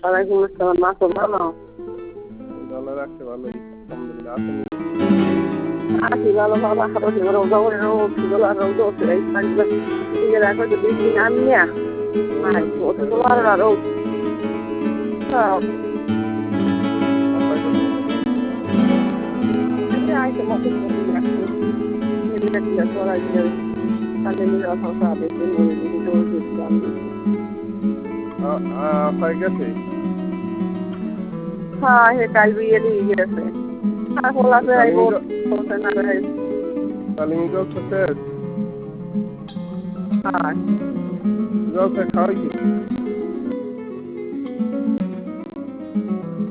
ওয়ালাইকুম আসসালাম। আছো ভালো? ভালো রাখছে ভালোই আলহামদুলিল্লাহ। আপনি? আছি ভালো বাবা। হাঁটাচি করে রোদ ছিল আর রোদ হচ্ছে এই দিকে রাখো তো বৃষ্টি নামিয়া ওষুধ আর রোদ আইসে মতো গেছে হ্যাঁ হে কাল বিয়ে দিয়ে গেছে খোলা জল শেষ হ্যাঁ জল খাওয়াই